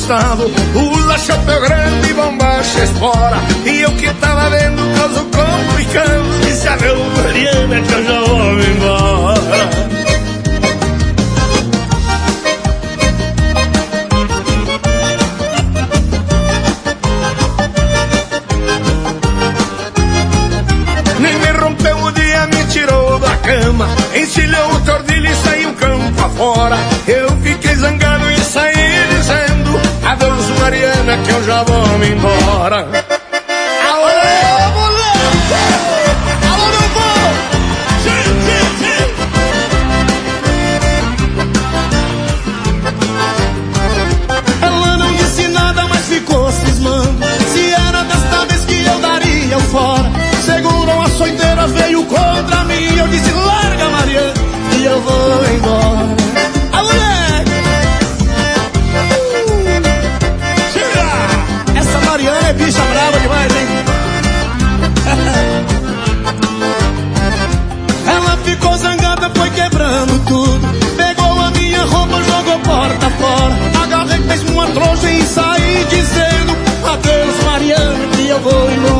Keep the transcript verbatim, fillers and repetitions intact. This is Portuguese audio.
encostado, usa chapéu grande e bombacha espora. E eu que tava vendo o caso complicado, disse a meu Mariana que eu já vou me embora. Nem me rompeu o dia, me tirou da cama, encilhou o tordilho e saiu campo afora. Eu fiquei zangado e saí dizendo adeus Mariana que eu já vou me embora. Alô, moleque! Alô, meu povo! Sim, sim, sim! Ela não disse nada, mas ficou cismando. Se era desta vez que eu daria o fora. Segurou a açoiteira, veio contra mim. Eu disse larga Mariana e eu vou embora. A mulher! Uh, essa Mariana é bicha brava demais, hein? Ela ficou zangada, foi quebrando tudo. Pegou a minha roupa, jogou porta fora. Agarrei, fez uma trouxa e saí dizendo adeus Mariana que eu vou embora.